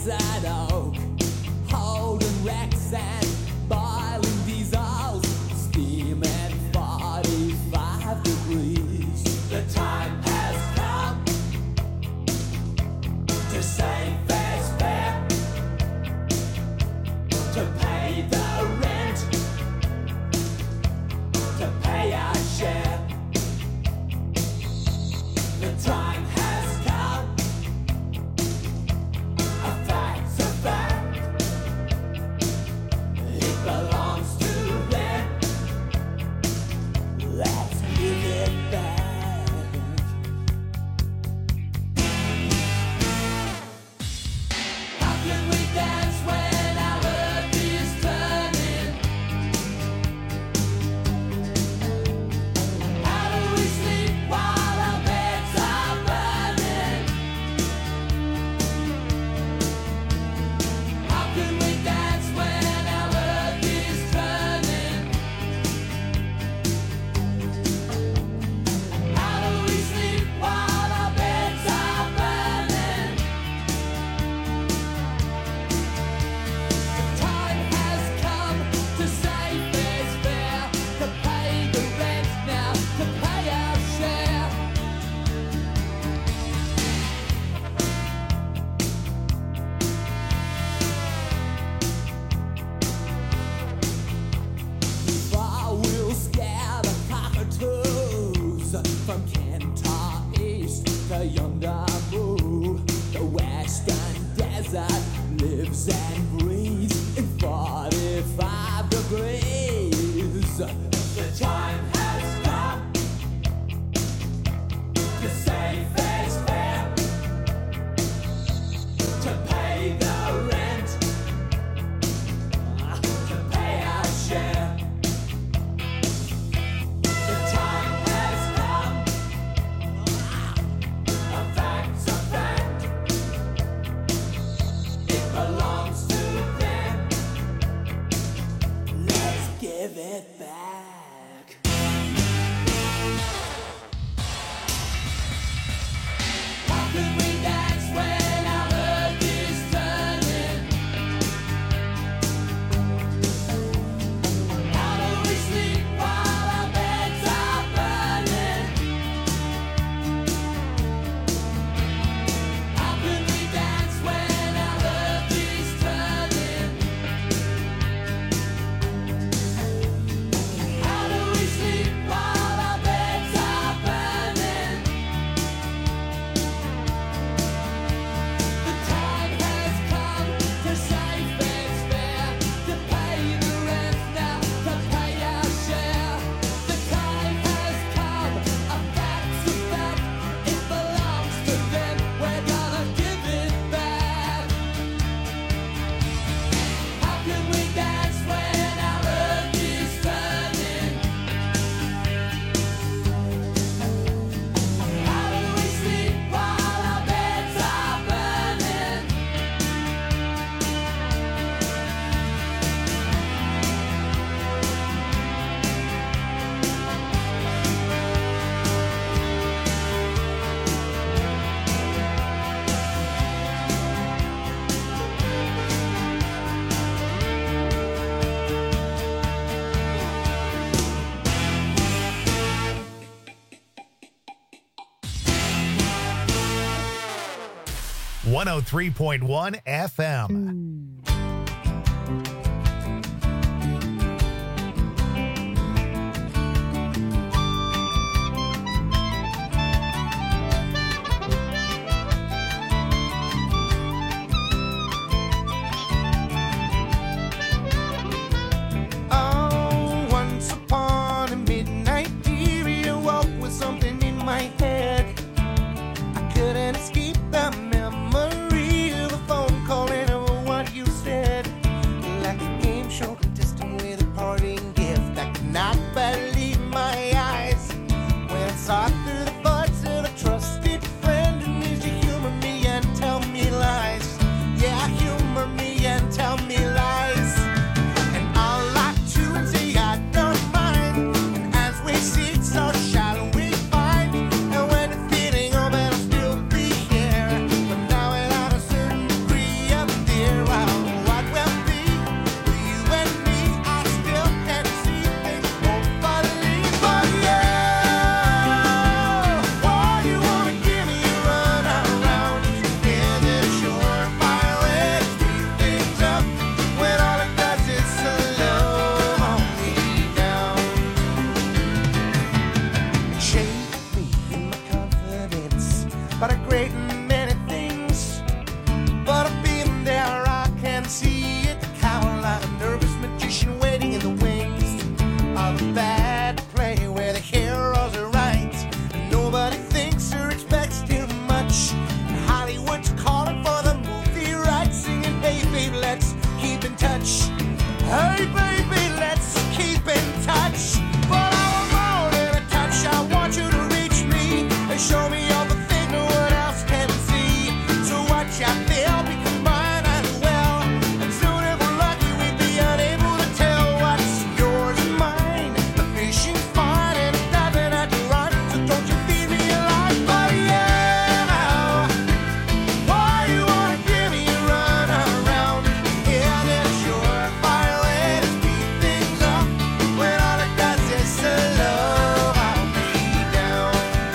desert oak, holding wrecks and boiling diesels, steam at 45 degrees. The time has come to say fair's fair, to pay the rent, to pay our share. The time has come, a fact's a fact, it belongs to them, let's give it back. How can we dance when our earth is turning? How do we sleep while our beds are burning? How can we dance when our earth is turning? How do we sleep while our beds are burning? The time has come to say fair's fair, to pay the rent now, to pay our share. Far we'll scare the cockatoos from Kentar East to yonder Moo. The western desert lives and breathes in 45 degrees. The time has come to say fair's fair, to pay the rent, to pay our share. The time has come, a fact's a fact, it belongs to them, let's give it back. How can we dance when our earth is turning? How do we sleep while our beds are burning? How can we dance when our earth is turning? How do we sleep while our beds are burning? The time has come to say fair's fair, to pay the rent now, to pay our share. The time has come, a fact's a fact, it belongs to them, we're gonna give it back. How can we dance when our earth is turning? How do we sleep while our beds are burning? One 103.1 FM. Oh, once upon a midnight dear, you woke with something in my head. I couldn't escape the memory of a phone call and of what you said. see it. Cowl like a nervous magician waiting in the wings of a bad play where the heroes are right. Nobody thinks or expects too much. Hollywood's calling for the movie rights, singing, hey baby, let's keep in touch. Hey baby, let's keep in touch. But I want more than a touch. I want you to reach me and show me all the things no one else can see. So watch out there, because mine as well. And soon if we're lucky, we'd be unable to tell what's yours and mine. The fishing's fine and it doesn't have to run, so don't you feed me alive, but yeah. Why you wanna give me a run around? Yeah, that's your fire way to speed things up. When all it does is slow me down.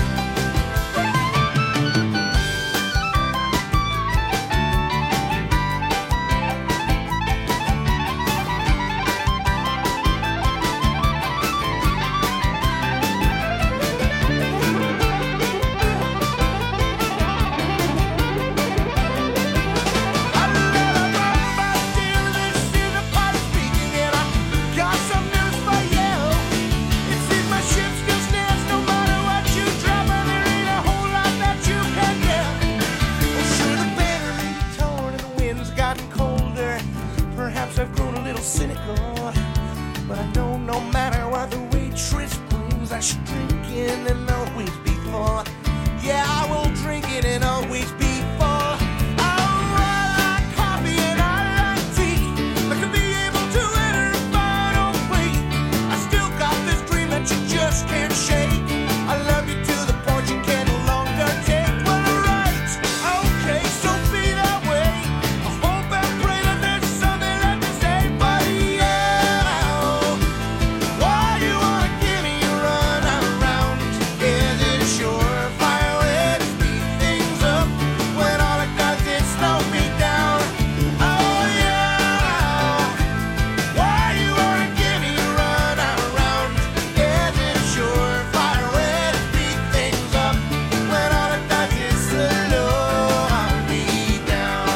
I've grown a little cynical, but I know no matter what the waitress brings, I should drink it and always be full. Yeah, I will drink it and always be full. I like coffee and I like tea, but to be able to enter a final plea, I still got this dream that you just can't shake. I love you to the point you can no longer take. Well, alright, okay, so be that way. I hope and pray that there's something left to say, but yeah. Why you wanna give me a run around? Is it a surefire way to speed things up when all it does is slow me down? Oh yeah. Why you wanna give me a run around? Is it a surefire way to speed things up when all it does is slow me down?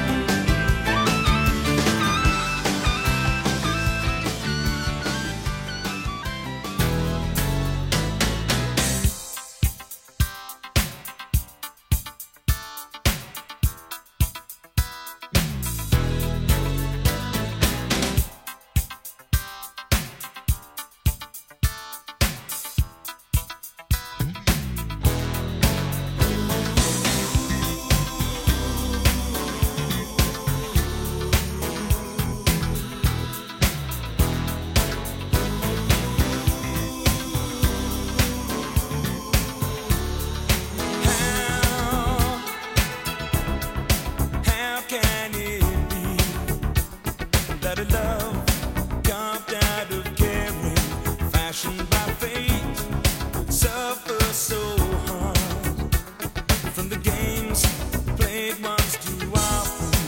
How can it be that a love carved out of caring, fashioned by fate, suffers so hard from the games played once too often,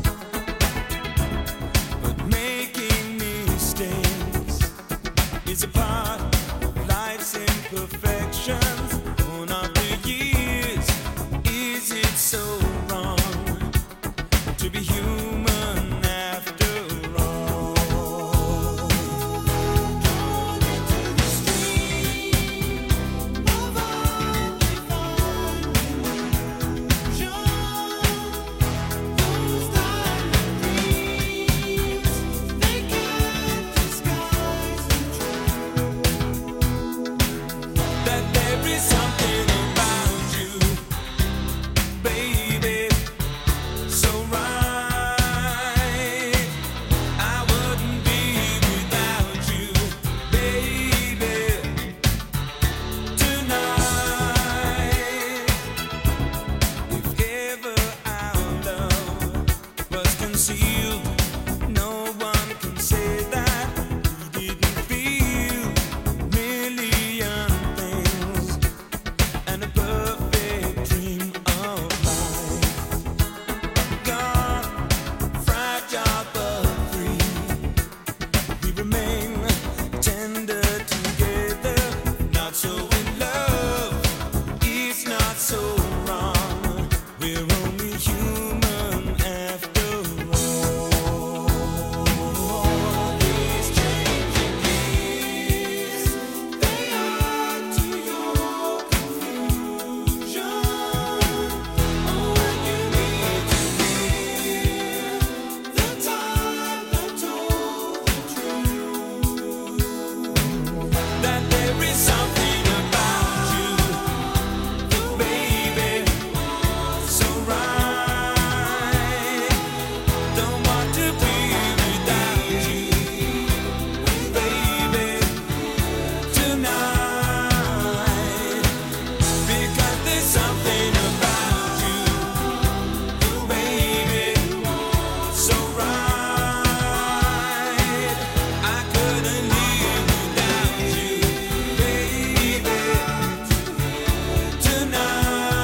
but making mistakes is a part of life's imperfections. Born of the years, is it so wrong to be human after all? Drawn into the stream of undefined illusion, those diamond dreams, they can't disguise the truth. That there is something about you, baby, so right. I wouldn't be without you, baby, tonight. If ever our love was concealed, no one can say that we didn't feel a million things and a perfect dream of life. Gone, fragile but free, we remain tender together, not so in love, it's not so wrong, we're only human after all. Don't want to be without you, baby, tonight. Because there's something about you, baby, so right. I couldn't live without you, baby, tonight.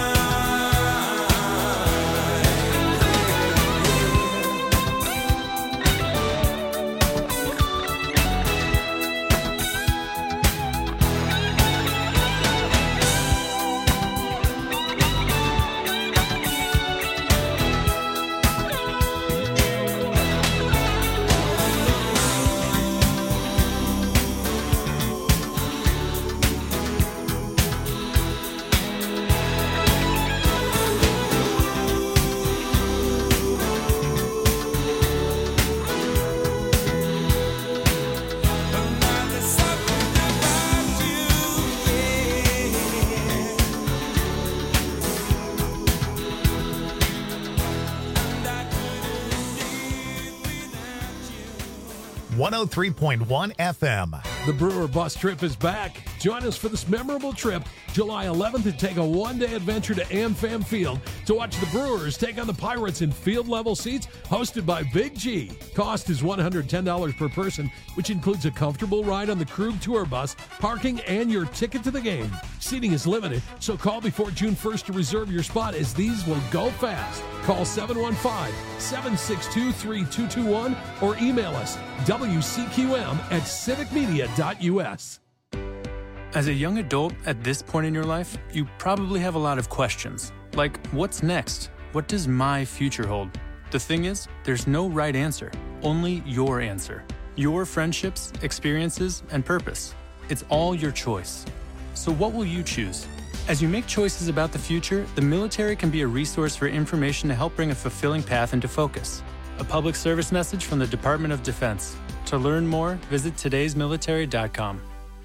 There's something about you, and I couldn't live without you. 103.1 FM. The Brewer Bus Trip is back. Join us for this memorable trip, July 11th, to take a one-day adventure to AmFam Field to watch the Brewers take on the Pirates in field-level seats hosted by Big G. Cost is $110 per person, which includes a comfortable ride on the Krug Tour Bus, parking, and your ticket to the game. Seating is limited, so call before June 1st to reserve your spot, as these will go fast. Call 715-762-3221 or email us wcqm@civicmedia.us. As a young adult at this point in your life, you probably have a lot of questions. Like, what's next? What does my future hold? The thing is, there's no right answer, only your answer. Your friendships, experiences, and purpose. It's all your choice. So what will you choose? As you make choices about the future, the military can be a resource for information to help bring a fulfilling path into focus. A public service message from the Department of Defense. To learn more, visit todaysmilitary.com.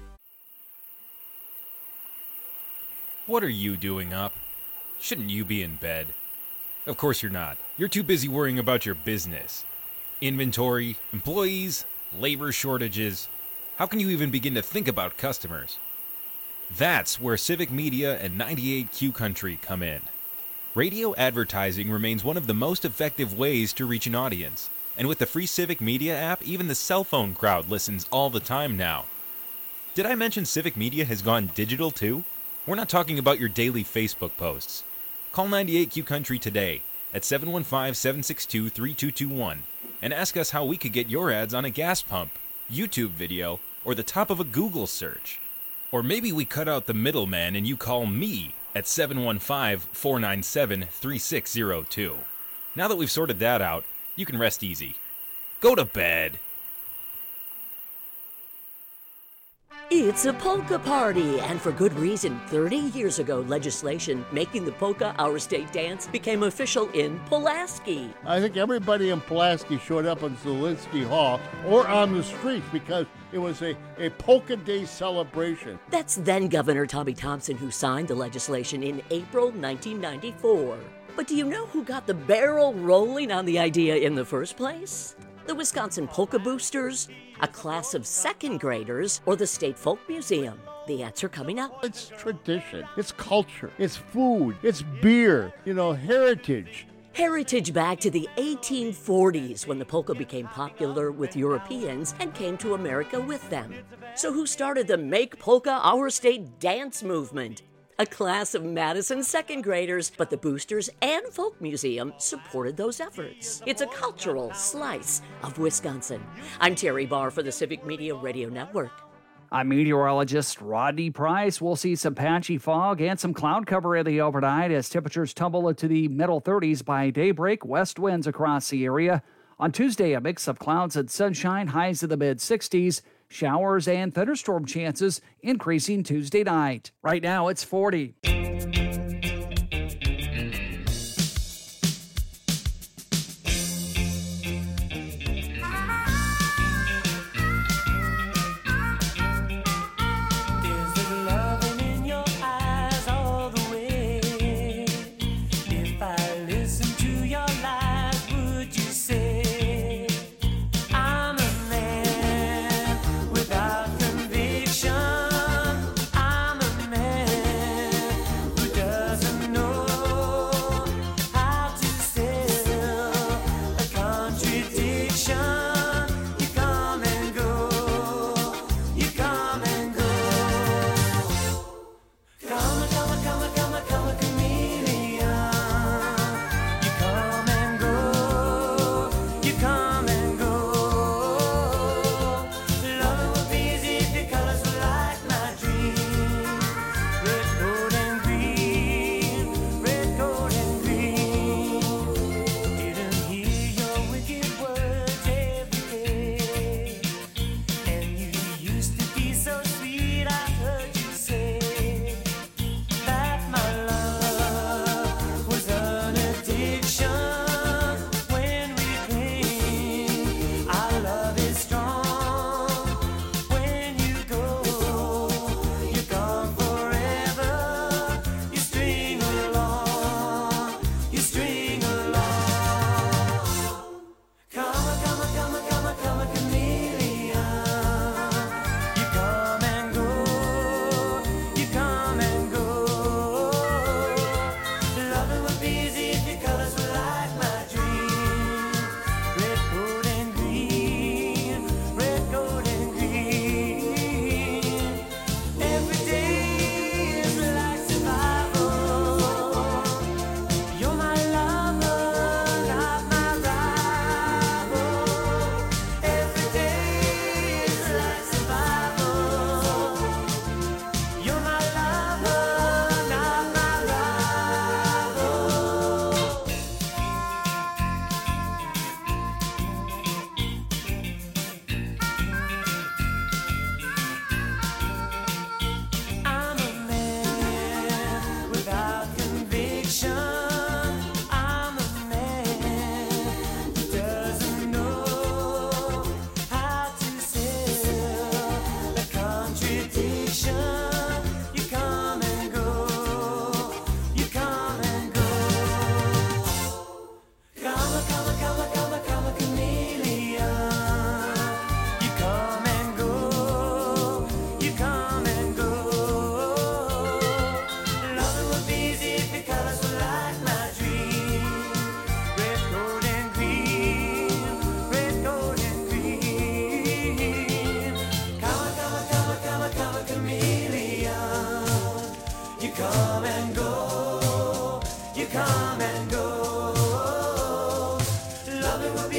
What are you doing up? Shouldn't you be in bed? Of course you're not. You're too busy worrying about your business. Inventory, employees, labor shortages. How can you even begin to think about customers? That's where Civic Media and 98Q Country come in. Radio advertising remains one of the most effective ways to reach an audience. And with the free Civic Media app, even the cell phone crowd listens all the time now. Did I mention Civic Media has gone digital too? We're not talking about your daily Facebook posts. Call 98Q Country today at 715-762-3221 and ask us how we could get your ads on a gas pump, YouTube video, or the top of a Google search. Or maybe we cut out the middleman and you call me at 715-497-3602. Now that we've sorted that out, you can rest easy. Go to bed. It's a polka party, and for good reason. 30 years ago, legislation making the polka our state dance became official in Pulaski. I think everybody in Pulaski showed up in Zielinski Hall or on the streets because it was a polka day celebration. That's then Governor Tommy Thompson who signed the legislation in April 1994. But do you know who got the barrel rolling on the idea in the first place? The Wisconsin Polka Boosters, a class of second graders, or the State Folk Museum? The answer coming up. It's tradition, it's culture, it's food, it's beer, heritage. Heritage back to the 1840s when the polka became popular with Europeans and came to America with them. So who started the Make Polka Our State dance movement? A class of Madison second graders, but the Boosters and Folk Museum supported those efforts. It's a cultural slice of Wisconsin. I'm Terry Barr for the Civic Media Radio Network. I'm meteorologist Rodney Price. We'll see some patchy fog and some cloud cover in the overnight as temperatures tumble into the middle 30s by daybreak. West winds across the area. On Tuesday, a mix of clouds and sunshine, highs in the mid-60s. Showers and thunderstorm chances increasing Tuesday night. Right now, it's 40. If I listen to your lies, would you say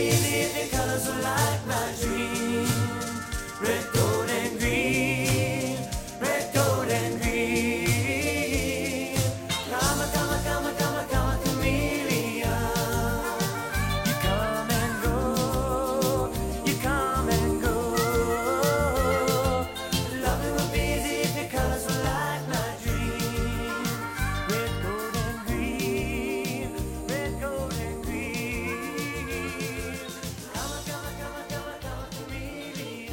busy if your colors are like my dream. Red, gold, and green. Red, gold, and green. Come a, come a, come a, come a, come a chameleon. You come and go. You come and go. Loving will be easy if your colors are like my dream. Red, gold, and green. Red, gold, and green. Come a, come a, come a, come a, come a chameleon.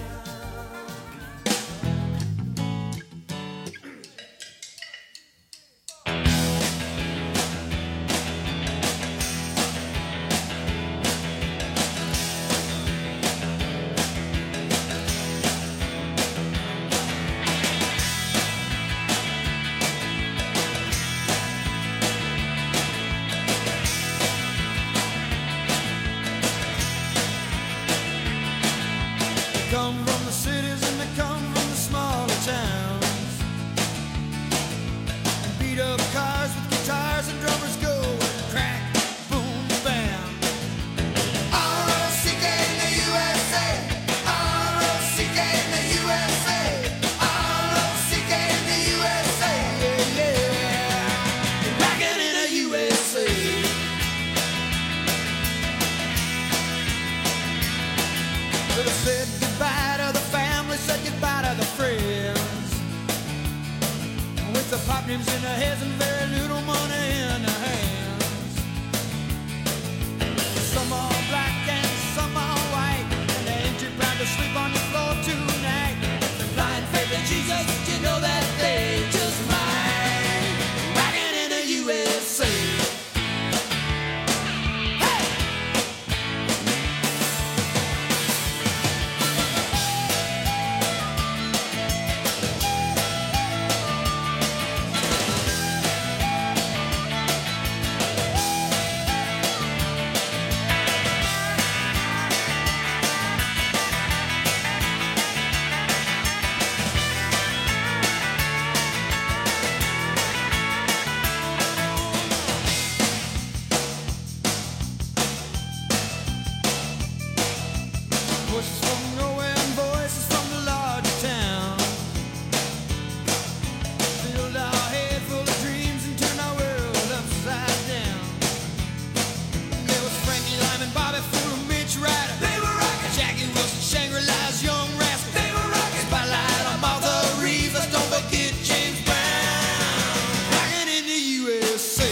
They come from the cities and they come from the smaller towns. And beat up cars with guitars and drummers go crack, boom, bam. R-O-C-K in the USA. R-O-C-K in the USA. R-O-C-K in the USA. Yeah, yeah. Rockin' in the USA. Well, I said goodbye to the family, said goodbye to the friends. With the pop names in their heads and very little money in their hands. Some are black and some are white, and they ain't too proud to sleep on the floor tonight. The blind faith in Jesus, you know that they just might. Rockin' in the USA. Hey! Voices from nowhere and voices from the larger town. Filled our head full of dreams and turned our world upside down. There was Frankie Lyman, Bobby Fuller, Mitch Ryder. They were rockin'. Jackie Wilson, Shangri-La's Young Rascals. They were rockin'. Spotlight on Martha Reeves. Let's don't forget James Brown. Rockin' in the USA.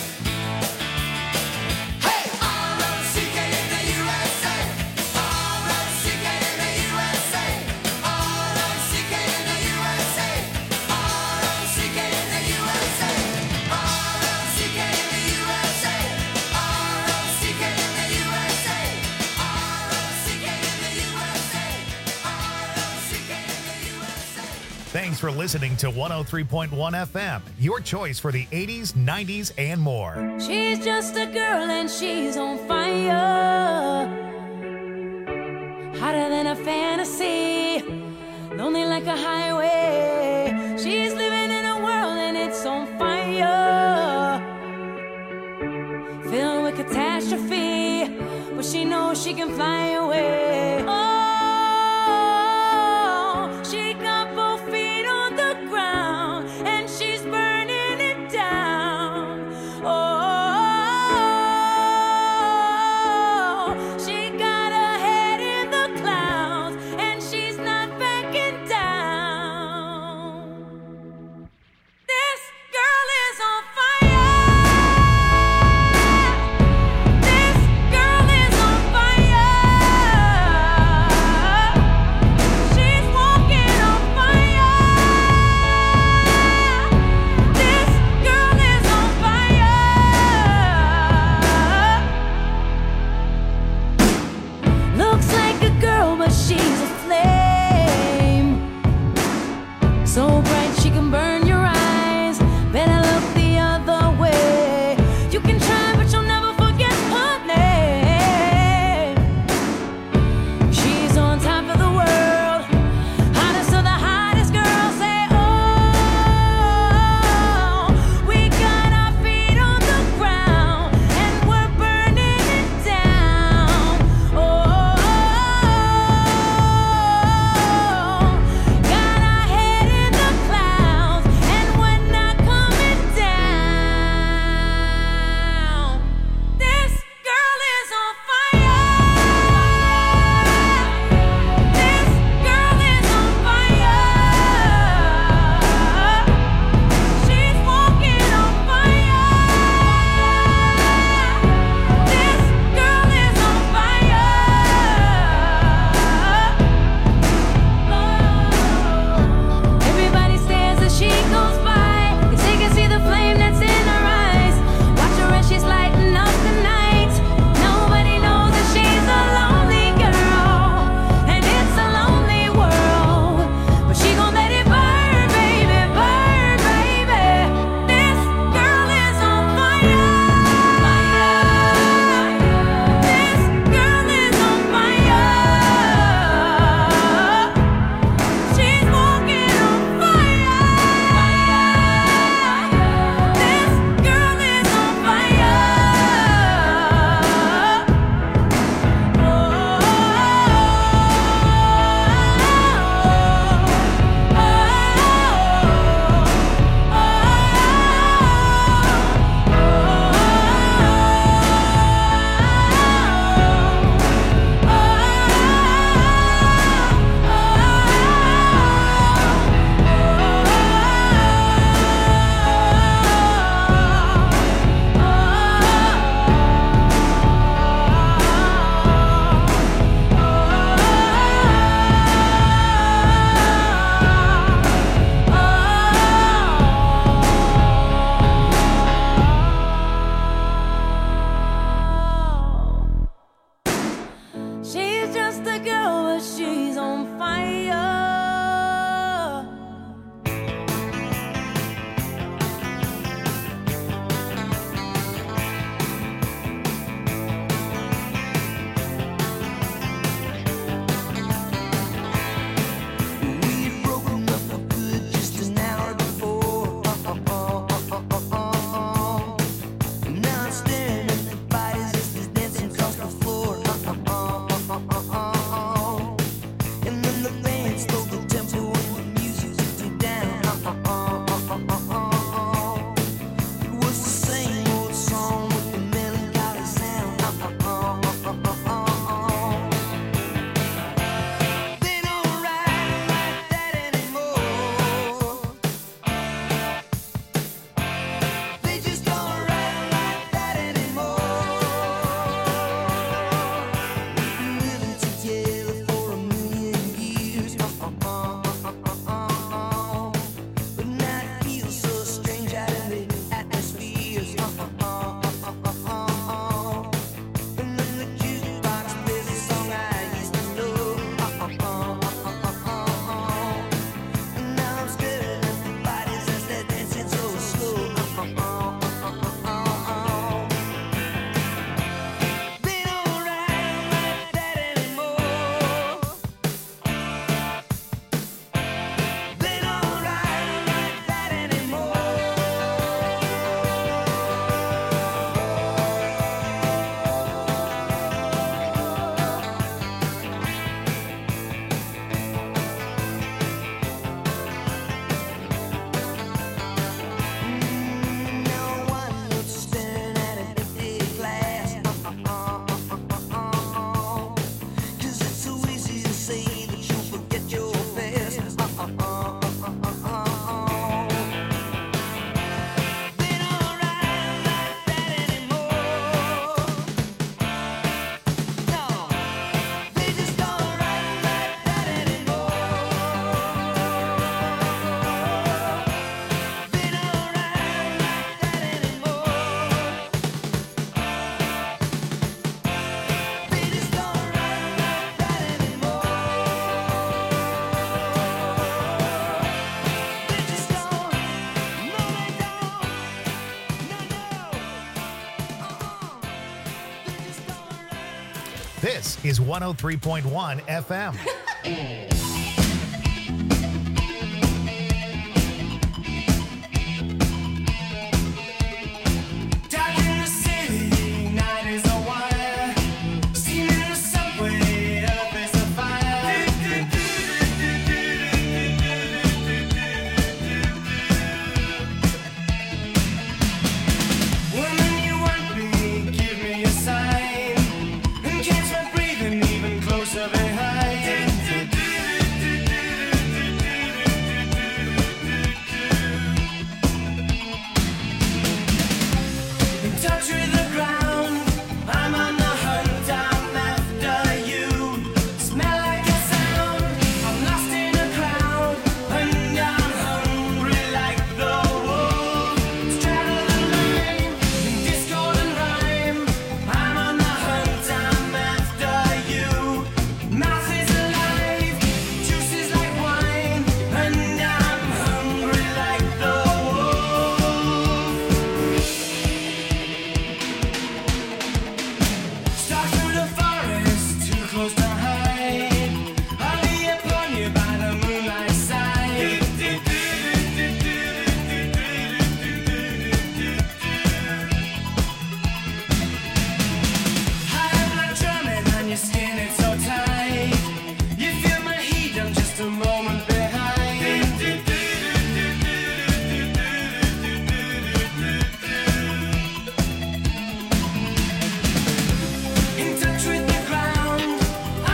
Hey! R-O-C-K in the USA. R-O-C-K in the USA. R-O-C-K in the USA. R-O-C-K in the USA. R-O-C-K in the USA. R-O-C-K in the USA. R-O-C-K in the USA. R-O-C-K in the USA. Thanks for listening to 103.1 FM, your choice for the 80s, 90s, and more. She's just a girl and she's on fire. Hotter than a fantasy. Lonely like a highway. She's living in a world and it's on fire. Filled with catastrophe. But she knows she can fly away. Oh, she got both feet on the ground and she's burning it down. Oh, she got her head in the clouds and she's not backing down. This girl is on fire. This girl is on fire. She's walking on fire. This girl is on fire. Looks like a girl, but she's a flame. So bright she can burn your eyes. Better look the other way. You can try, but you'll never forget her name. She's on top of the world. Hottest of the hottest girls say, oh, we got our feet on the ground and we're burning it down. Oh, just a girl, but she's on fire. We'd broken up for good just an hour before. Now I'm staring at the bodies as they're dancing across the floor. And then the band slowed the tempo and the music took down. It was the same old song with the melancholy sound. They don't ride like that anymore. They just don't ride like that anymore. We've been living together for a million years. But now it feels so strange out in the atmospheres. And then the jukebox plays a song I used to know. And now I'm staring at the bodies as they're dancing so slow. They don't ride like that anymore. They don't ride like that anymore. Now one looks staring at an empty glass. 'Cause it's so easy to say that you'll forget your past. They don't ride like that anymore. No, they just don't ride like that anymore. They don't ride like that anymore. They just don't ride like that anymore. They just don't. No, they don't. No, no. They just don't ride. This is 103.1 FM. Dark in the city, night is a wire. Steam in the subway, earth is a fire. Woman, you want me, give me a sign. And catch my breathing even closer behind. In touch with the ground, I'm on the hunt, I'm after you. Smell like a sound, I'm lost in a crowd, and I'm hungry like the wolf. Straddle the line, in discord and rhyme, I'm on the hunt, I'm after you. Mouth is alive, juice is like wine, and I'm hungry like the wolf. Stalk through the forest, too close to hide. I'll be upon you by the moonlight side. I'm like drumming on your skin, it's so tight. You feel my heat, I'm just a moment behind. In touch with the ground,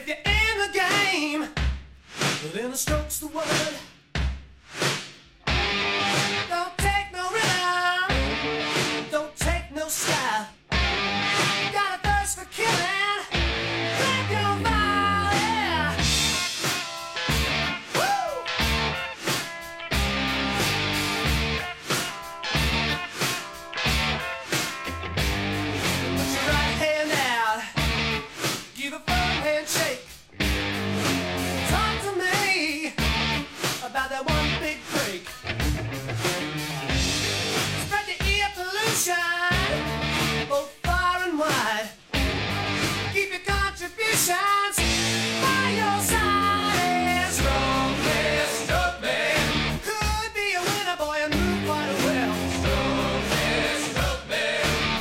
if you're in the game, then the stroke's the word. Don't take no rhythm, don't take no style. Got a thirst for killing, grab your body. Woo! Put your right hand out, give a firm handshake. Talk to me about that one big break. Spread the ear pollution both far and wide. Keep your contributions by your side. Strongest of men could be a winner, boy, and move quite well. Strongest of men.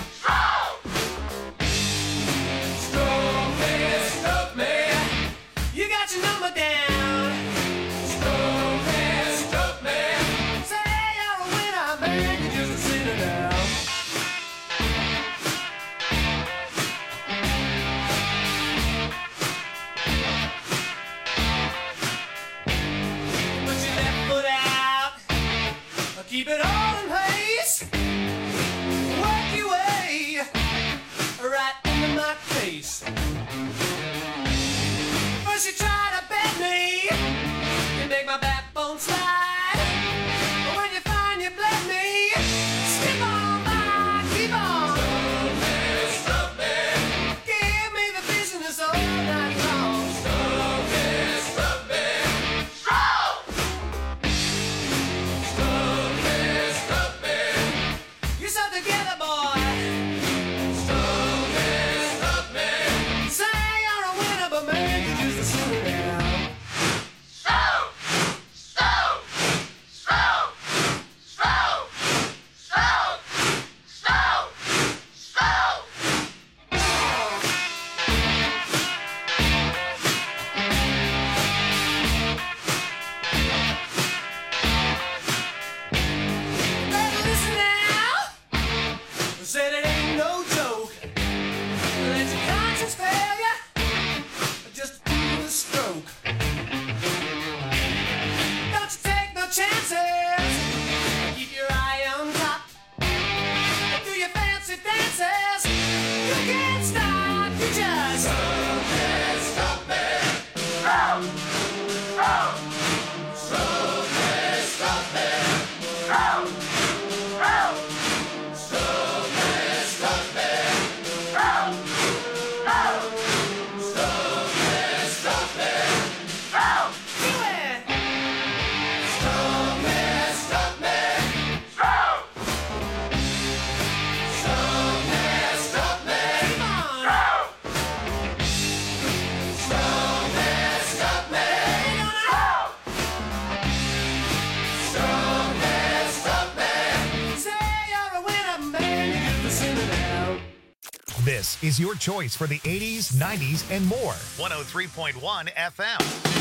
Strongest of men. You got your number down. Strongest of men. Say you're a winner, man, you're just a sinner now. Put your left foot out. Keep it all in place. Work your way right into my face. First you try to bend me, you make my backbone slide. But when you find you bled me, skip on by, keep on. Stop it. Give me the business all night long. Stop it. Stop it. Stop it. Stop it. You're so together, boy. Stop it. Stop it. Say you're a winner, but man, you're just a sinner now. Better listen now. Said it ain't no joke. Let your conscience fail you. Just do the stroke. Don't you take no chances. Keep your eye on top. Do your fancy dances. You can't stop. You just stop it. Stop it. Stop it. Stop it. Stop it. Stop it. This is your choice for the 80s, 90s, and more. 103.1 FM.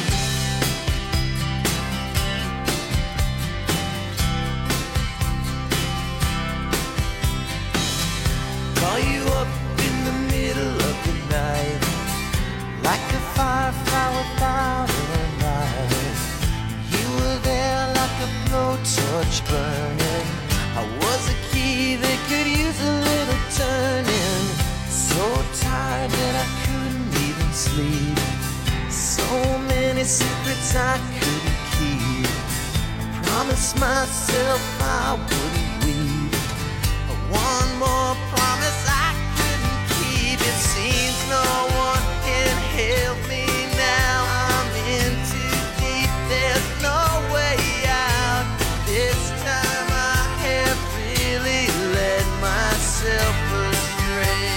Call you up in the middle of the night, like a firefly without a light. You were there like a blowtorch burning. I was a key that could use a little turning. So tired that I couldn't even sleep. So many secrets I couldn't keep. I promised myself I wouldn't weep. One more promise I couldn't keep. It seems no one can help me now. I'm in too deep, there's no way out. This time I have really led myself astray.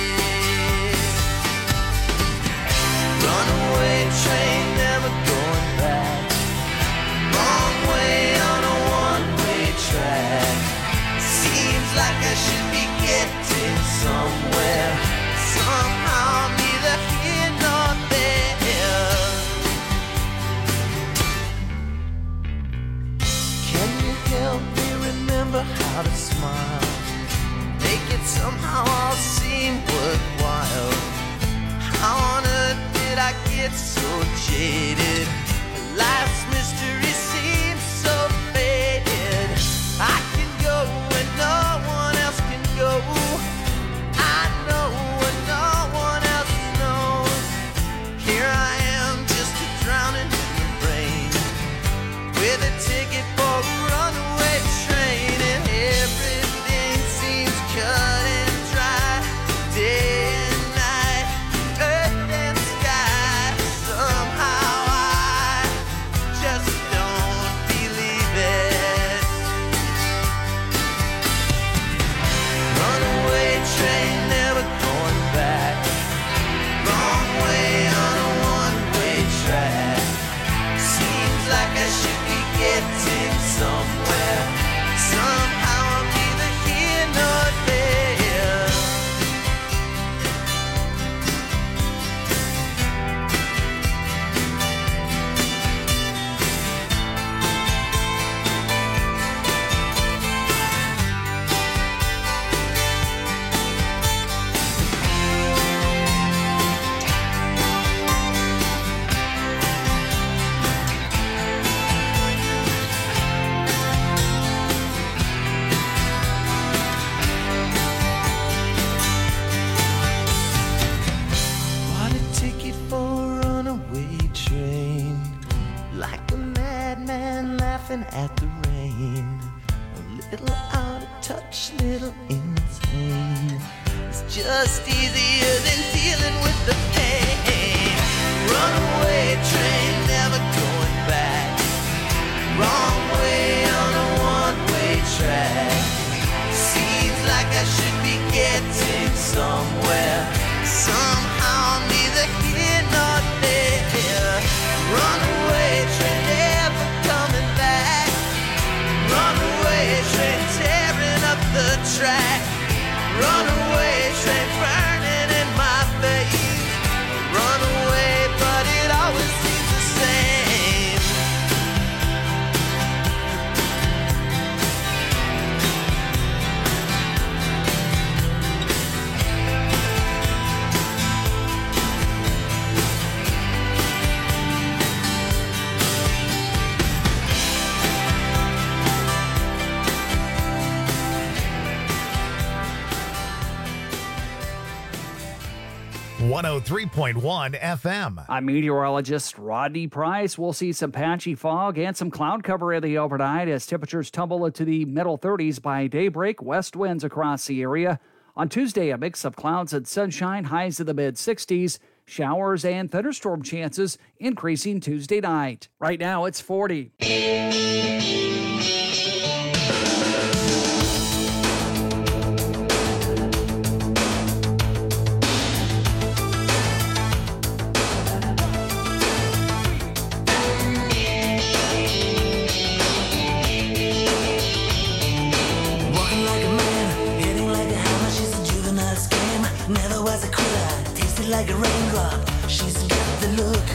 Runaway train, never going back. Wrong way on a one-way track. get so jaded. Life's mystery seems so faded. I can go when no one else can go. I know when no one else knows. Here I am, just a drowning in the rain, with a ticket for a runaway train, and everything seems cut and dry. Day and night, earth and sky. Somehow I just don't believe it. Runaway train, never going back. Wrong way on a one-way track. Seems like I should be getting somewhere. Somehow I'm neither here nor there. Bought a ticket for a runaway train, like a madman laughing at the rain. A little out of touch, little insane. It's just easier than dealing with the pain. Runaway train, never going back. Wrong way on a one-way track. Seems like I should be getting somewhere. Somehow I'm neither here nor there. Runaway train, never coming back. Runaway train, tearing up the track. Runaway train, burning in my face. Runaway, but it always seems the same. .1 FM. I'm meteorologist Rodney Price. We'll see some patchy fog and some cloud cover in the overnight as temperatures tumble into the middle 30s by daybreak. West winds across the area. On Tuesday, a mix of clouds and sunshine, highs in the mid 60s. Showers and thunderstorm chances increasing Tuesday night. Right now, it's 40. Walking like a man, hitting like a hammer. She's a juvenile scam. Never was a quitter, tasted like a raindrop. She's got the look.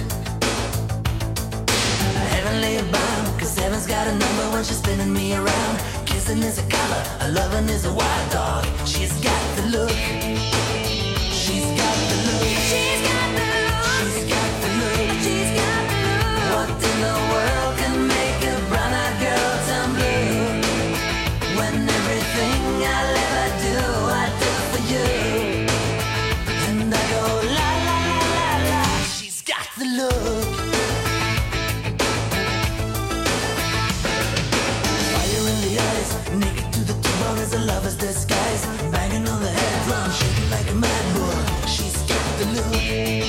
Heavenly bound, cause heaven's got a number when she's spinning me around. Kissing is a color, a loving is a wild dog. She's got the look. She's got the look. She's got the look. She's got the look. She's got the look. What in the world can make a brown-eyed girl turn blue? When everything I'll ever do, I do for you. And I go la la la la la. She's got the look. Fire in the eyes, naked to the bone as a lover's disguise. Banging on the head drum, shaking like a mad bull. She's got the look.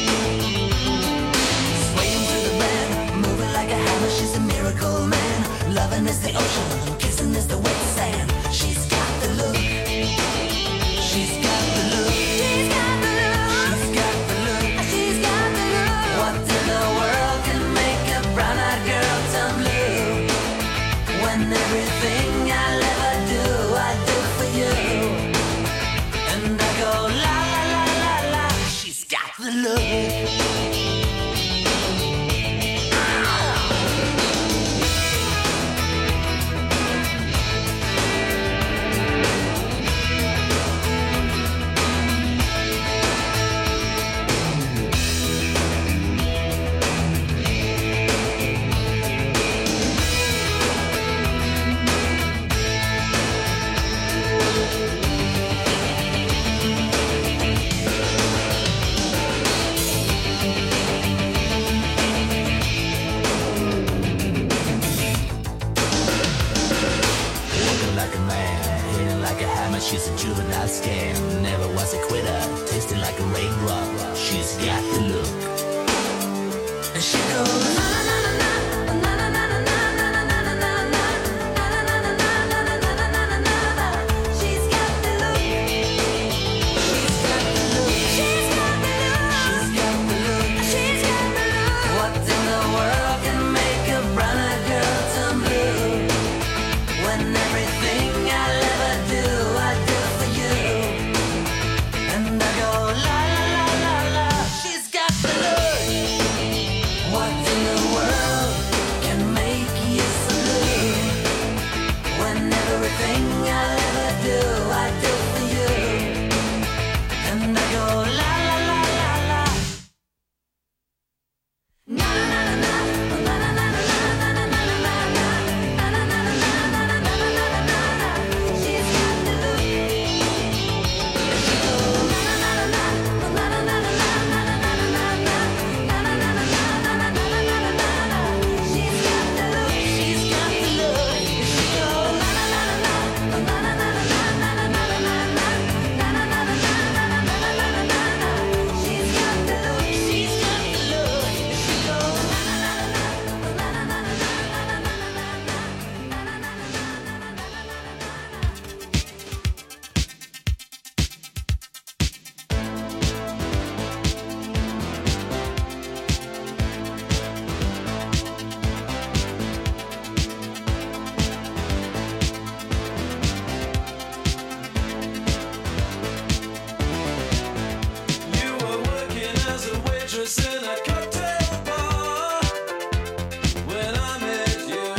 Swaying through the band, moving like a hammer. She's a miracle man. Loving is the ocean, kissing is the wet sand. She's got the look. She's got the look. She's got the look. She's got the look. She's got the look. What in the world can make a brown-eyed girl turn blue? When everything I'll ever do, I do for you. And I go la la la la la. She's got the look. in a cocktail bar. When I met you,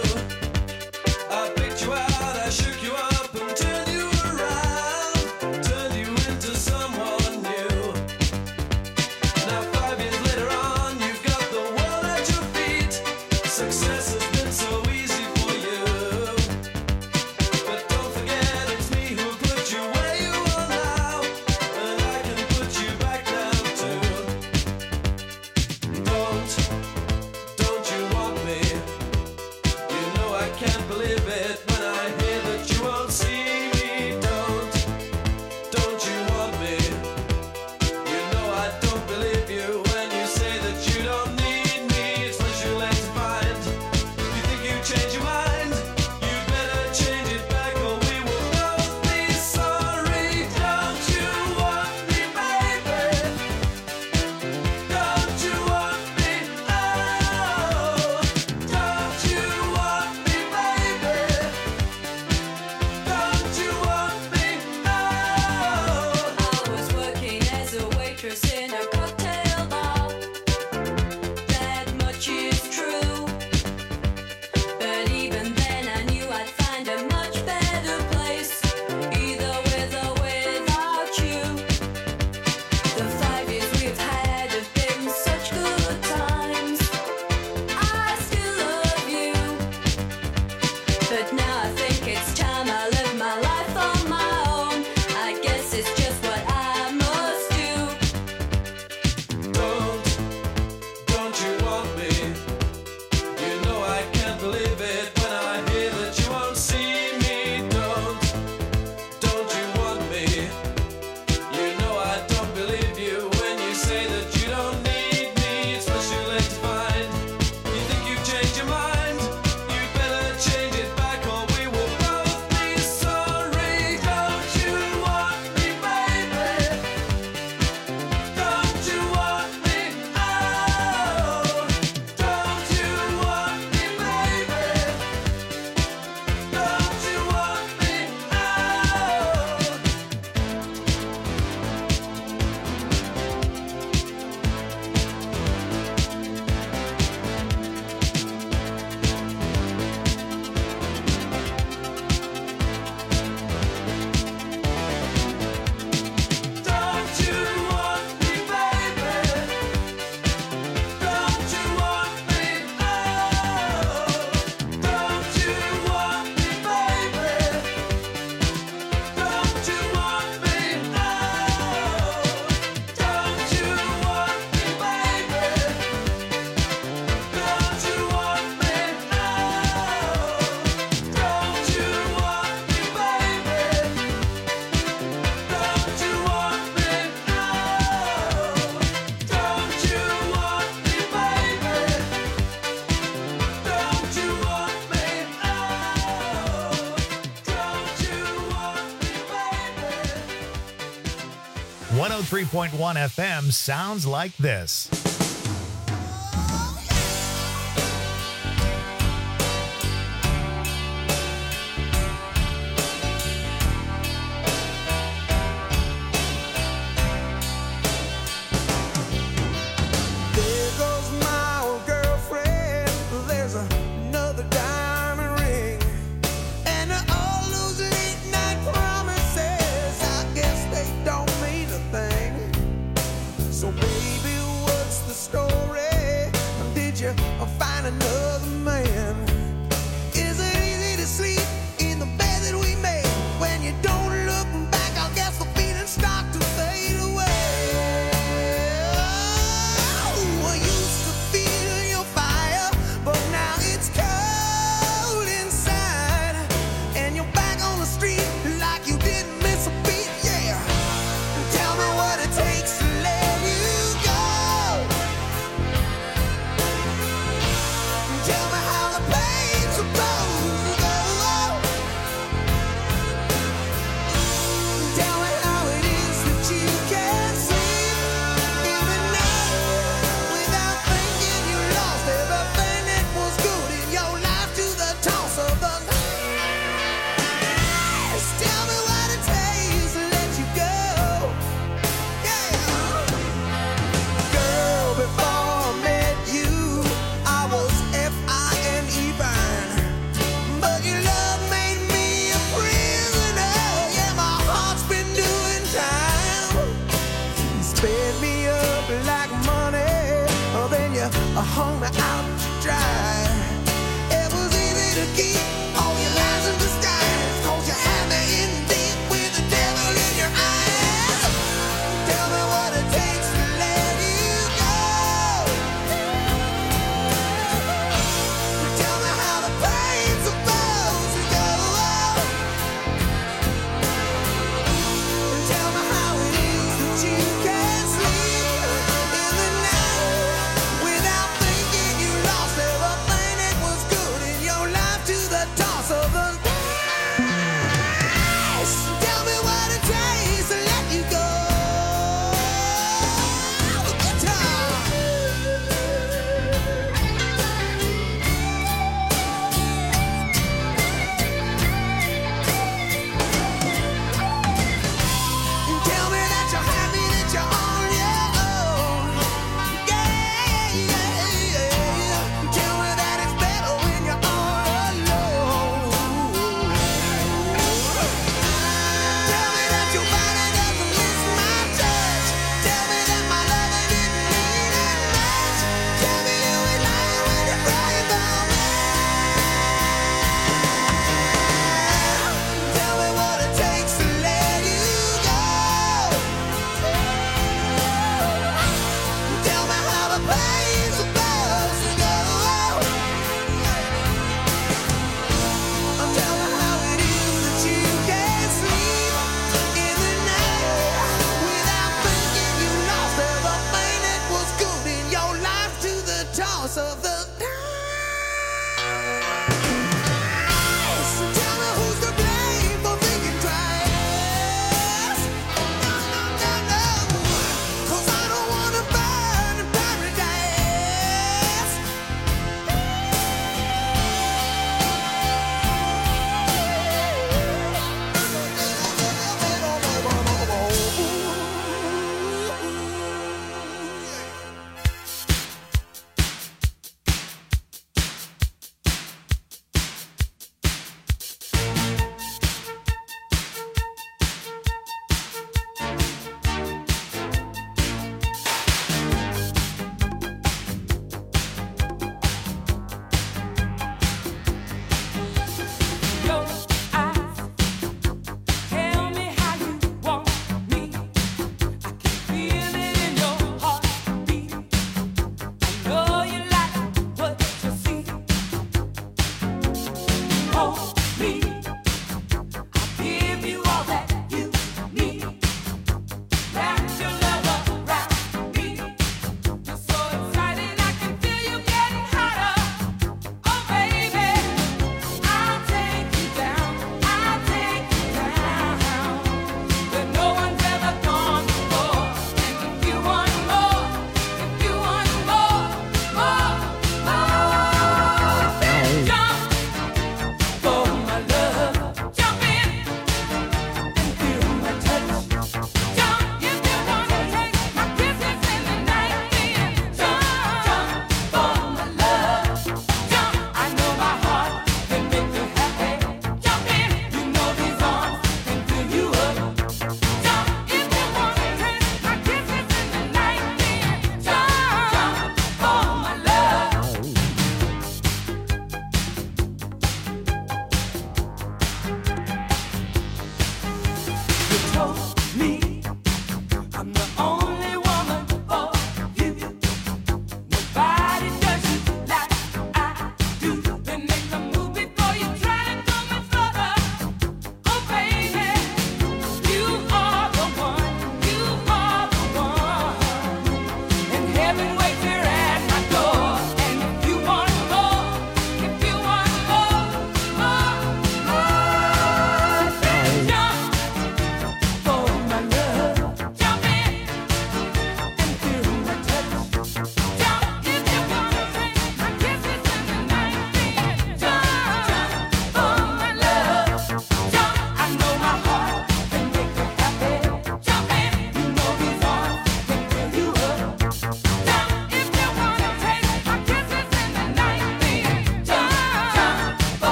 I picked you out, I shook you up and turned you around, turned you into someone new. Now 5 years later on, you've got the world at your feet. Success has been so easy for you. But don't forget it's me who put you where you are now, and I can put you back down too. Don't you want me? You know I can't believe it when I hear that you won't see me. Don't you want me? You know I don't believe you when you say that you don't need me. It's what you like to find. You think you change your mind? You better change it back or we will both be sorry. Don't you want me, baby? Don't you want me? Oh, don't you want me, baby? Don't you want me? Oh. I was working as a waitress in a cocktail bar. That much is true. But even then I knew I'd find a much better place, either with or without you. The 5 years we've had have been such good times. I still love you. But now I think it's time I live my life on my own. I guess it's just what I must do. Don't you want me? You know I can't believe it when I hear that you won't see me. Don't you want me? You know I don't believe you when you say that you don't need me. It's what you like to find. You think you've changed your mind? You better change it back or we will both be sorry. Don't you want me, baby? Don't you want me? Oh, don't you want me, baby? Don't you want me? Don't you want me, baby? Don't you want me? Oh, don't you want me, baby? Don't you want me? Oh, don't you want me, baby? Don't you want me? Oh, don't you want me, baby? Don't you want me? Don't you want me, baby? Don't you want me? Don't you want me, baby? 103.1 FM sounds like this. There goes my old girlfriend. There's another diamond ring. And all those late night promises, I guess they don't mean a thing. So baby, what's the story? Did you find another man? Is it easy to sleep in the bed that we made? When you don't look back, I guess the feelings start to fade away. I used to feel your fire, but now it's cold inside. And you're back on the street like you didn't miss a beat, yeah. Tell me what it takes to let you go.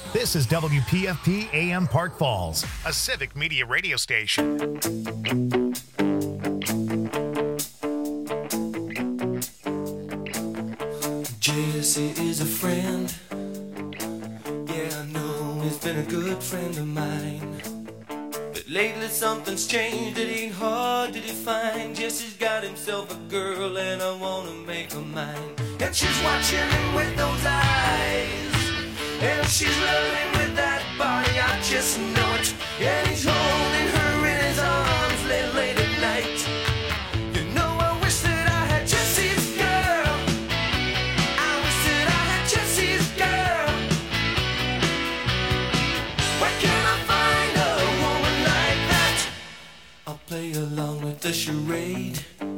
This is WPFP AM Park Falls, a civic media radio station. Jesse is a friend. Yeah, I know he's been a good friend of mine. But lately something's changed, it ain't hard to define. Jesse's got himself a girl and I wanna make her mine. And she's watching him with those eyes, and she's loving with that body, I just know it. And he's holding her in his arms late at night. You know I wish that I had Jesse's girl. I wish that I had Jesse's girl. Where can I find a woman like that? I'll play along with the charade.